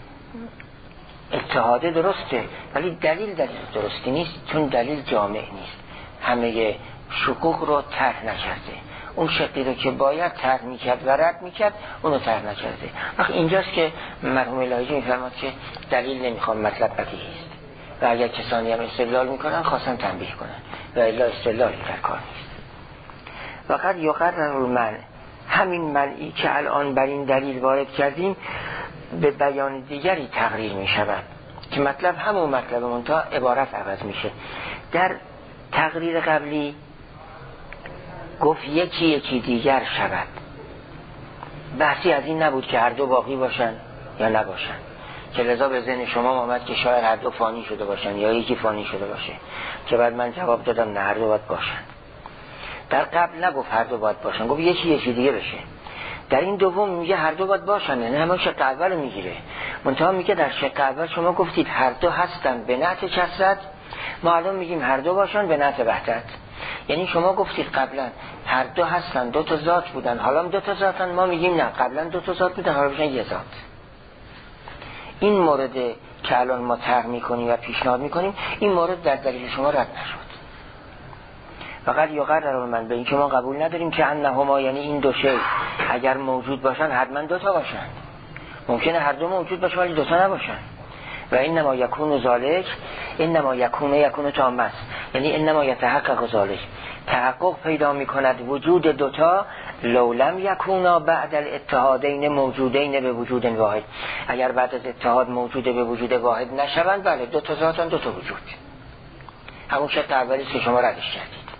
اتحاده درسته، ولی دلیل درستی نیست، چون دلیل جامع نیست، همه شقوق رو طرح نکرده. اون شقی رو که باید طرح میکرد و رد میکرد اونو طرح نکرده. وقت اینجاست که مرحوم لاهیجی میفرماد که دلیل نمیخوام، مطلب بدیهی است و اگر کسانی هم استدلال میکنن خواستن تنبیه کنن و الا استدلالی در کار نیست. وقت یقرر المنع، همین منعی که الان بر این دلیل وارد کردیم به بیان دیگری تقریر میشود که مطلب همون مطلب منتها عبارت عوض میشه. در تقریر قبلی گفت یکی یکی دیگر شود، بحثی از این نبود که هر دو باقی باشن یا نباشن، که لذا به ذهن شما آمد که شاید هر دو فانی شده باشن یا یکی فانی شده باشه، که بعد من جواب دادم نه، هر دو باید باشن. در قبل نگفت هر دو باید باشن، گفت یکی یکی دیگه بشه. در این دوم میگه هر دو باید باشن، نه همون شق اول رو میگیره. منتها میگه در شق اول شما گفتید هر دو هستن به نعت کثرت، ما الان میگیم هر دو باشن به نعت وحدت. یعنی شما گفتید قبلا هر دو هستن، دو تا ذات بودن، حالا هم دو تا ذاتن، ما میگیم نه قبلا دو تا ذات بودن حالا بشن یه ذات. این مورد که الان ما طرح میکنیم و پیشنهاد میکنیم، این مورد در دلیل شما رد نشد. فقط یقرر من به این که ما قبول نداریم که انهما، یعنی این دو شی اگر موجود باشن حتما دو تا باشن. ممکنه هر دو موجود باشه ولی دو تا نباشن. و انما یکون ذالک، انما یکون تام است، یعنی انما یتحقق ذالک، تحقق پیدا میکند وجود دوتا لو لم یکونا بعد الاتحادین موجودین به وجود واحد. اگر بعد از اتحاد موجود به وجود واحد نشوند، بله دو تا ذاتن دو تا وجود. همون شرط اولی که شما ردش کردید.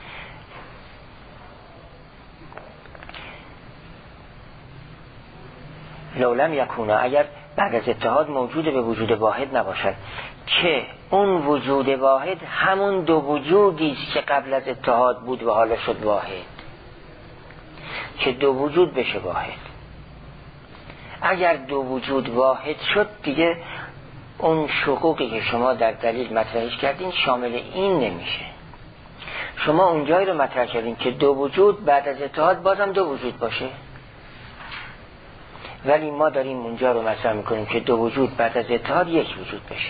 لو لم یکونا، اگر بعد از اتحاد موجود به وجود واحد نباشد، که اون وجود واحد همون دو وجودی است که قبل از اتحاد بود و حالا شد واحد، که دو وجود بشه واحد. اگر دو وجود واحد شد دیگه اون شقوقی که شما در دلیل مطرحش کردین شامل این نمیشه. شما اونجایی رو مطرح کردین که دو وجود بعد از اتحاد بازم دو وجود باشه، ولی ما داریم اونجا رو مطرح میکنیم که دو وجود بعد از اتحاد یک وجود بشه.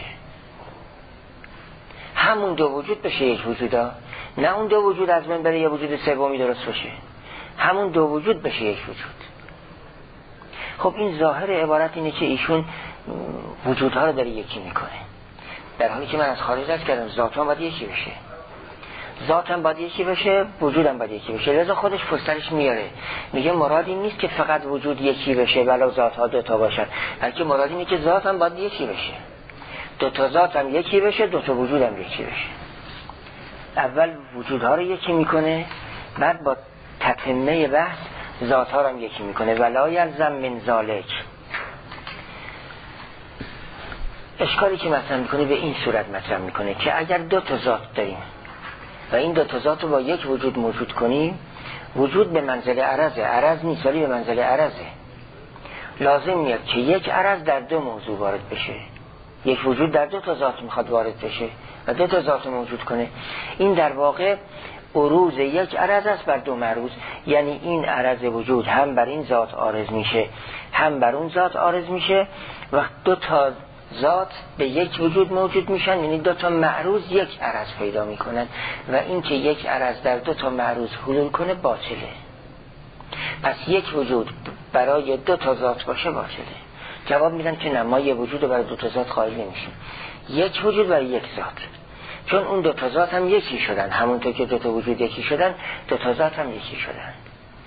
همون دو وجود بشه یک وجودا، نه اون دو وجود از من بره یه وجود سومی درست بشه، همون دو وجود بشه یک وجود. خب این ظاهر عبارت اینه که ایشون وجودها رو داره یکی میکنه، در حالی که من از خارج از کردم ذاتم باید یکی بشه، ذاتم باید یکی بشه، وجودم باید یکی بشه. لذا خودش پشترش میاره، میگه مراد این نیست که فقط وجود یکی بشه ولو ذاتها دوتا باشن، بلکه مراد اینه که ذاتم باید یکی بشه، دوتا ذاتم یکی بشه، دوتا وجودم یکی بشه. اول وجودها رو یکی میکنه، بعد با تتمه بحث ذاتها رو هم یکی میکنه. ولا یلزم من ذالک. اشکالی که مطرح میکنه به این صورت مطرح میکنه که اگر دو تا ذات داریم و این دو تا ذات رو با یک وجود موجود کنیم، وجود به منزله عرضه، عرض نیست ولی به منزله عرضه، لازم میاد که یک عرض در دو موضوع وارد بشه، یک وجود در دو تا ذات میخواد وارد بشه و دو تا ذات موجود کنه. این در واقع عروض یک عرض است بر دو معروض، یعنی این عرض وجود هم بر این ذات عارض میشه هم بر اون ذات عارض میشه و دو تا ذات به یک وجود موجود میشن، یعنی دو تا معروض یک عرض پیدا میکنن و این که یک عرض در دو تا معروض حلول کنه باطله. پس یک وجود برای دو تا ذات باشه باطله. جواب میدن که نه، ما یه وجود رو برای دو تا ذات قائل نمیشیم، یک وجود برای یک ذات، چون اون دو تا ذات هم یکی شدن، همونطور که دو تا وجود یکی شدن دو تا ذات هم یکی شدن.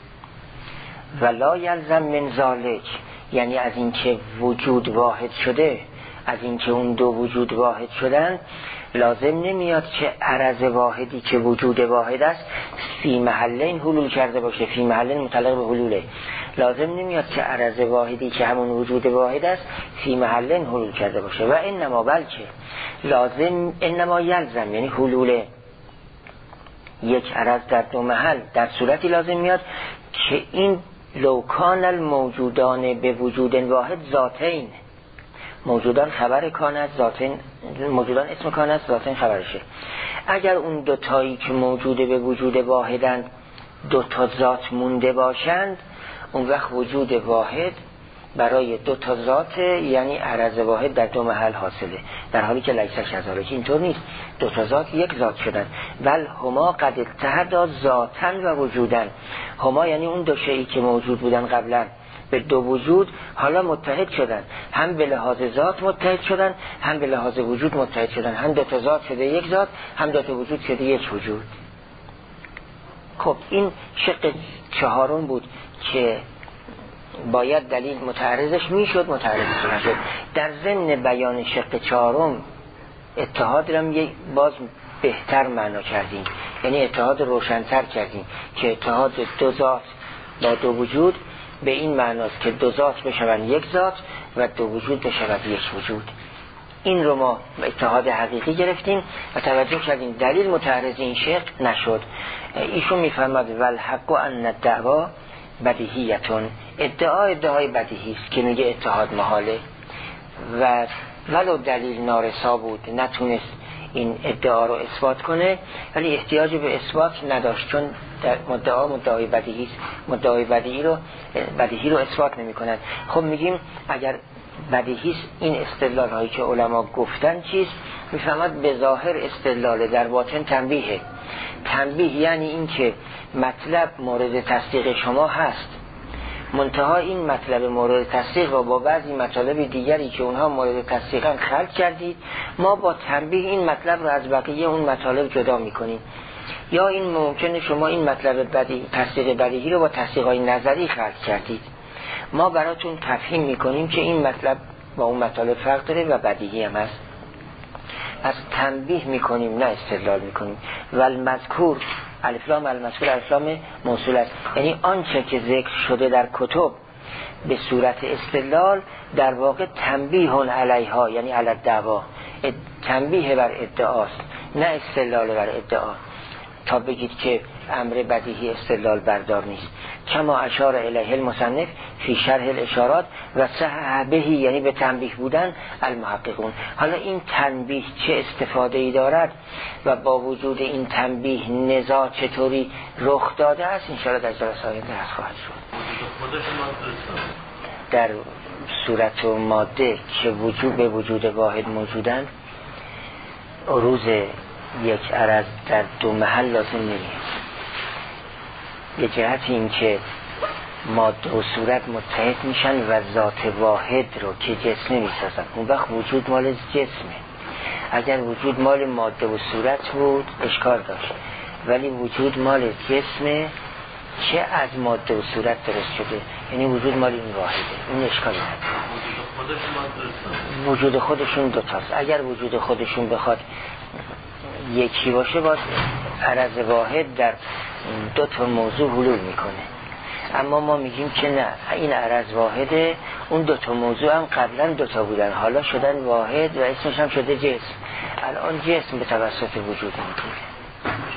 ولا یلزم من ذالک، یعنی از این که وجود واحد شده، از این که اون دو وجود واحد شدن، لازم نمیاد که عرض واحدی که وجود واحد است فی محلین حلول کرده باشه. فی محلین متعلق به حلوله. لازم نمیاد که عرض واحدی که همون وجود واحد است فی محلین حلول کرده باشه. و انما، بلکه لازم، انما یلزم یعنی حلوله یک عرض در دو محل در صورتی لازم میاد که این لوکان الموجودان به وجود واحد ذاتین، موجودان خبر کانت، ذاتین موجودان اسم کانت، ذاتین خبرشه. اگر اون دوتایی که موجوده به وجود واحدند دو تا ذات مونده باشند، اون وقت وجود واحد برای دو تا ذات یعنی عرض واحد در دو محل حاصله، در حالی که لیس کذالک اینطور نیست. دو تا ذات یک ذات شدن. ول هما قد اتحدا ذاتن و وجودن. هما یعنی اون دو شیئی که موجود بودن قبلا به دو وجود حالا متحد شدن، هم به لحاظ ذات متحد شدن، هم به لحاظ وجود متحد شدن. هم دو تا ذات شده یک ذات، هم دو تا وجود شده یک وجود. خب این شق چهارم بود که باید دلیل متعرضش میشد، متعرضش نشد. در ضمن بیان شق چهارم اتحاد رو یک باز بهتر معنا کردیم، یعنی اتحاد روشن‌تر کردیم که اتحاد دو ذات با دو وجود به این معناست که دو ذات بشوند یک ذات و دو وجود بشود یک وجود. این رو ما اتحاد حقیقی گرفتیم و توجه کردیم دلیل متعرض این شق نشد. ایشون میفرماد والحق ان الدعوا بدیهیتون، ادعای بدیهی است که میگه اتحاد محاله و ولو دلیل نارسا بود نتونست این ادعا رو اثبات کنه، ولی احتیاج به اثبات نداشت چون در مدعای بدیهی است. مدعای بدیهی رو اثبات نمی کنند. خب میگیم اگر بدیهی است این استدلال هایی که علما گفتن چیست؟ میفهمد به ظاهر استدلال، در باطن تنبیه. تنبیه یعنی این که مطلب مورد تصدیق شما هست، منتها این مطلب مورد تصدیق و با بعضی مطالب دیگری که اونها مورد تصدیقن خلق کردید، ما با تنبیه این مطلب رو از بقیه اون مطالب جدا میکنیم. یا این ممکنه شما این مطلب تصدیق بدیهی رو با تصدیقای نظری خلق کردید، ما براتون تفهیم میکنیم که این مطلب با اون مطالب فرق داره و بدیهی هم هست. از تنبیه میکنیم نه استدلال میکنیم. و المذکور الفلام المذکور الفلام موصول است، یعنی آنچه که ذکر شده در کتب به صورت استدلال در واقع تنبیه علیها یعنی علی الدعوا، تنبیه بر ادعاست نه استدلال بر ادعا، تا بگید که امر بدیهی استدلال بردار نیست. کما اشار الیه المصنف فی شرح الاشارات و صحح بهی یعنی به تنبیه بودن المحققون. حالا این تنبیه چه استفاده ای دارد و با وجود این تنبیه نزاع چطوری رخ داده است انشاءالله در جلسه آینده درس خواهد شد. در صورت و ماده که وجود به وجود واحد موجودند، عروض یک عرض در دو محل لازم نمیاد. یه جهت این که ماده و صورت متحد میشن و ذات واحد رو که جسم نمیسازن، اون وقت وجود مال جسمه. اگر وجود مال ماده و صورت بود اشکال داشت، ولی وجود مال جسمه که از ماده و صورت درست شده، یعنی وجود مال این واحده، این اشکال نداره. وجود خودشون دوتاست. اگر وجود خودشون بخواد یکی باشه باز عرض واحد در دو تا موضوع حلول میکنه. اما ما میگیم که نه، این عرض واحده، اون دو تا موضوع هم قبلا دو تا بودن حالا شدن واحد و اسمش هم شده جسم. الان جسم به توسط وجود میگیره.